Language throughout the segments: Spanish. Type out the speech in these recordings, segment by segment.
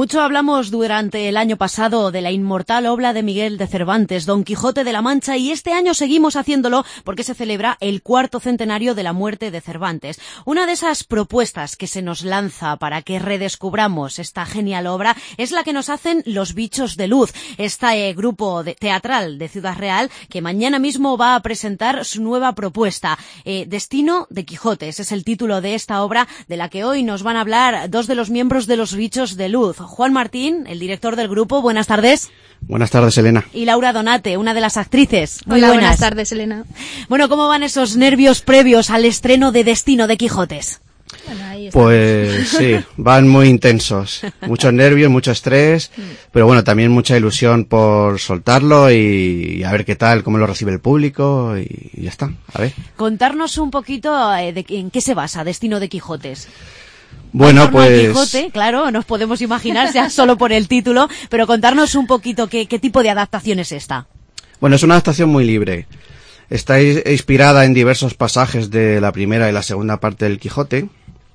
Mucho hablamos durante el año pasado de la inmortal obra de Miguel de Cervantes, Don Quijote de la Mancha, y este año seguimos haciéndolo porque se celebra el 4º centenario de la muerte de Cervantes. Una de esas propuestas que se nos lanza para que redescubramos esta genial obra es la que nos hacen Los Bichos de Luz, este grupo teatral de Ciudad Real que mañana mismo va a presentar su nueva propuesta. Destino de Quijote, ese es el título de esta obra de la que hoy nos van a hablar dos de los miembros de Los Bichos de Luz. Juan Martín, el director del grupo, buenas tardes. Buenas tardes, Elena. Y Laura Donate, una de las actrices. Muy Hola, buenas tardes, Elena. Bueno, ¿cómo van esos nervios previos al estreno de Destino de Quijotes? Bueno, ahí está. Pues sí, van muy intensos. Muchos nervios, mucho estrés, pero bueno, también mucha ilusión por soltarlo y a ver qué tal, cómo lo recibe el público y ya está, a ver. Contarnos un poquito en qué se basa Destino de Quijotes. Bueno, pues... Quijote, claro, nos podemos imaginar, sea solo por el título, pero contarnos un poquito qué tipo de adaptación es esta. Bueno, es una adaptación muy libre. Está inspirada en diversos pasajes de la primera y la segunda parte del Quijote.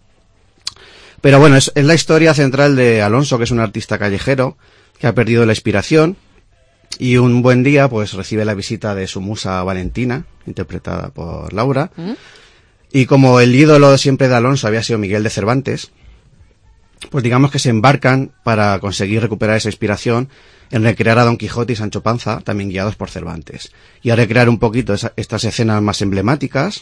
Pero bueno, es la historia central de Alonso, que es un artista callejero que ha perdido la inspiración y un buen día pues recibe la visita de su musa Valentina, interpretada por Laura. Y como el ídolo siempre de Alonso había sido Miguel de Cervantes, pues digamos que se embarcan para conseguir recuperar esa inspiración en recrear a Don Quijote y Sancho Panza, también guiados por Cervantes. Y a recrear un poquito estas escenas más emblemáticas,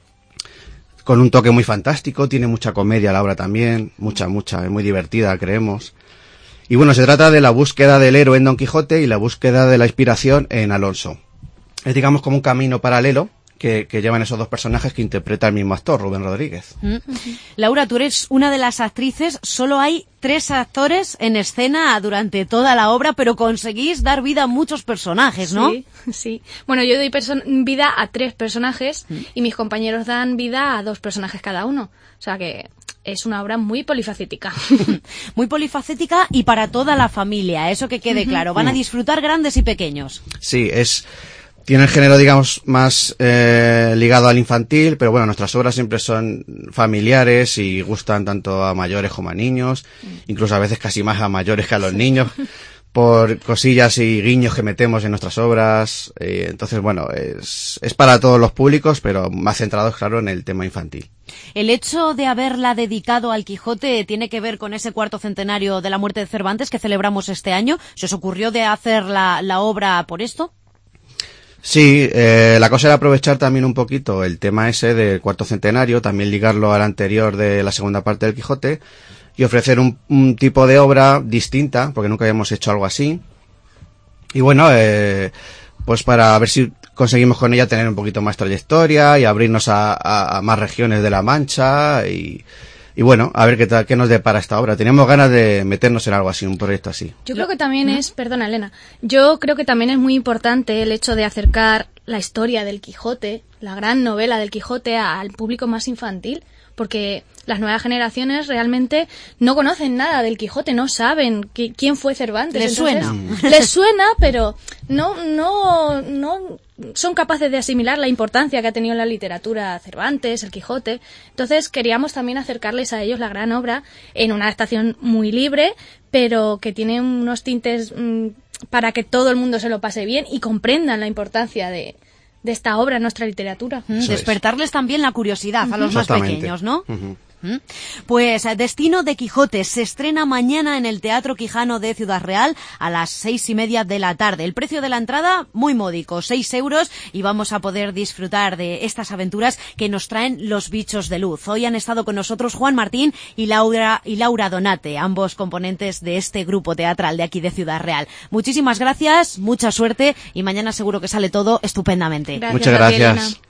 con un toque muy fantástico, tiene mucha comedia la obra también, mucha, es muy divertida, creemos. Y bueno, se trata de la búsqueda del héroe en Don Quijote y la búsqueda de la inspiración en Alonso. Es digamos como un camino paralelo que llevan esos dos personajes que interpreta el mismo actor, Rubén Rodríguez. Laura, tú eres una de las actrices, solo hay 3 actores en escena durante toda la obra, pero conseguís dar vida a muchos personajes, ¿no? Sí. Bueno, yo doy vida a 3 personajes y mis compañeros dan vida a 2 personajes cada uno. O sea que es una obra muy polifacética. Muy polifacética y para toda la familia, eso que quede claro. Van a disfrutar grandes y pequeños. Sí, tiene el género, digamos, más ligado al infantil, pero bueno, nuestras obras siempre son familiares y gustan tanto a mayores como a niños, incluso a veces casi más a mayores que a los niños, por cosillas y guiños que metemos en nuestras obras. Entonces, bueno, es para todos los públicos, pero más centrados, claro, en el tema infantil. ¿El hecho de haberla dedicado al Quijote tiene que ver con ese 4º centenario de la muerte de Cervantes que celebramos este año? ¿Se os ocurrió de hacer la obra por esto? Sí, la cosa era aprovechar también un poquito el tema ese del 4º centenario, también ligarlo al anterior de la segunda parte del Quijote y ofrecer un tipo de obra distinta, porque nunca habíamos hecho algo así. Y bueno, pues para ver si conseguimos con ella tener un poquito más trayectoria y abrirnos a más regiones de La Mancha y bueno, a ver qué nos depara esta obra. Teníamos ganas de meternos en algo así, un proyecto así. Yo creo que también perdona Elena, yo creo que también es muy importante el hecho de acercar la historia del Quijote, la gran novela del Quijote, al público más infantil, porque las nuevas generaciones realmente no conocen nada del Quijote, no saben quién fue Cervantes. Les suena. Les suena, pero no son capaces de asimilar la importancia que ha tenido en la literatura Cervantes, el Quijote. Entonces queríamos también acercarles a ellos la gran obra en una adaptación muy libre, pero que tiene unos tintes para que todo el mundo se lo pase bien y comprendan la importancia de esta obra en nuestra literatura. Despertarles también la curiosidad a los más pequeños, ¿no? Pues Destino de Quijote se estrena mañana en el Teatro Quijano de Ciudad Real a las 6:30 de la tarde. El precio de la entrada muy módico, 6 euros, y vamos a poder disfrutar de estas aventuras que nos traen Los Bichos de Luz. Hoy han estado con nosotros Juan Martín y Laura Donate, ambos componentes de este grupo teatral de aquí de Ciudad Real. Muchísimas gracias, mucha suerte y mañana seguro que sale todo estupendamente. Muchas gracias.